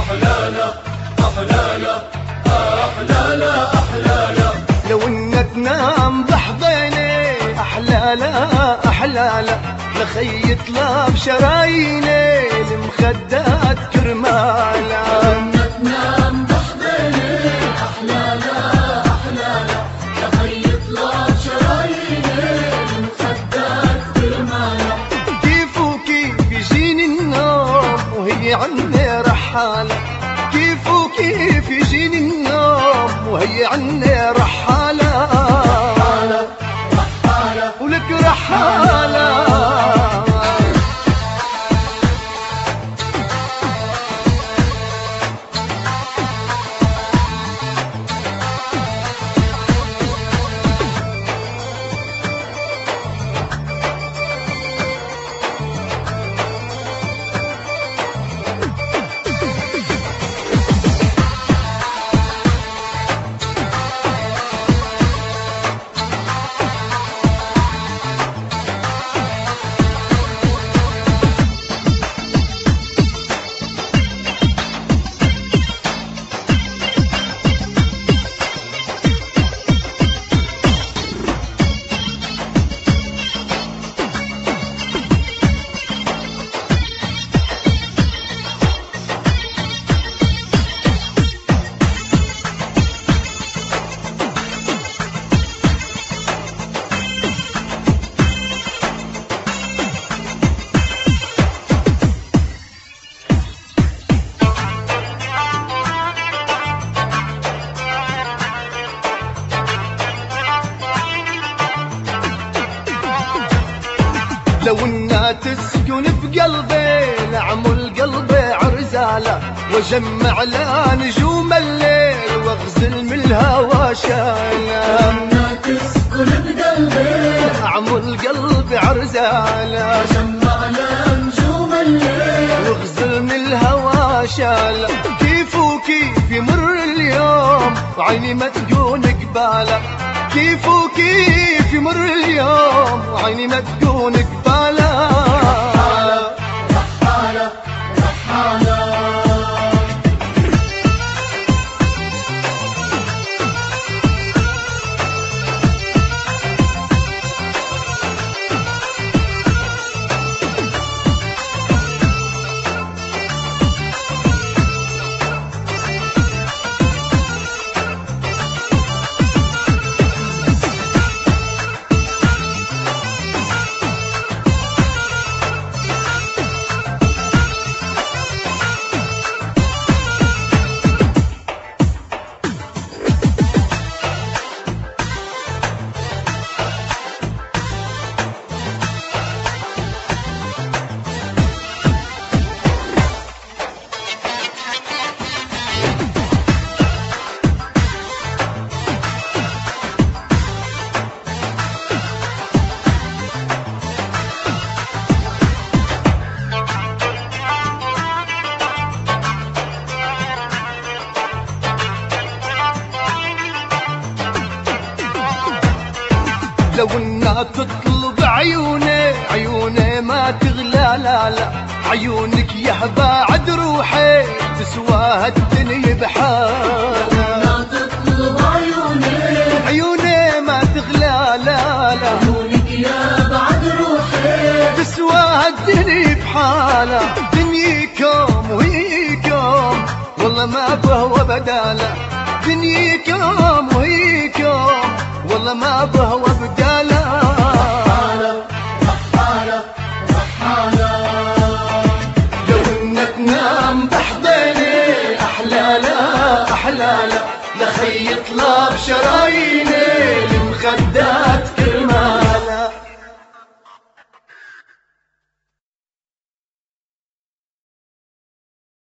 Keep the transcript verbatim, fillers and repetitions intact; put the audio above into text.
أحلالا أحلالا أحلالا أحلالا. لو انك تنام بحضيني أحلالا أحلالا، لخيط لاب شراييني المخدات كرمالا. لو انك تنام بحضيني أحلالا أحلالا، لخيط لاب شراييني المخدات كرمالا. كيف وكيف يجيني النوم وهي عني رحالة، كيف وكيف يجيني النوم وهي عني رحالة. رحالة رحالة ولك رحالة. لو انها تسكن بقلبي لعمل قلبي عرزالة، واجمع لها نجوم الليل واغزل من الهوى شالة. لو انها تسكن بقلبي اعمل قلبي عرزالة، واجمع لها نجوم الليل واغزل من الهوى شالة. كيف وكيف يمر اليوم وعيني ما تكون قبالة، كيف وكيف يمر اليوم وعيني ما تكون قبالة. رحالة رحالة رحالة. لو انها تطلب عيوني عيوني ما تغلى، لا لا عيونك يا بعد روحي تسواها الدنيا بحالها. لو تطلب عيوني عيوني ما تغلى، لا لا عيونك يا بعد روحي تسواها الدنيا بحالها. دنياكم وهيكم والله ما بهوى بدالة، دنياكم وهيكم والله ما بهوى بدالة. رحالة رحالة رحالة. لو انك تنام بحضيني أحلالا أحلالا، لخيط لاب شراييني المخدات كرمال.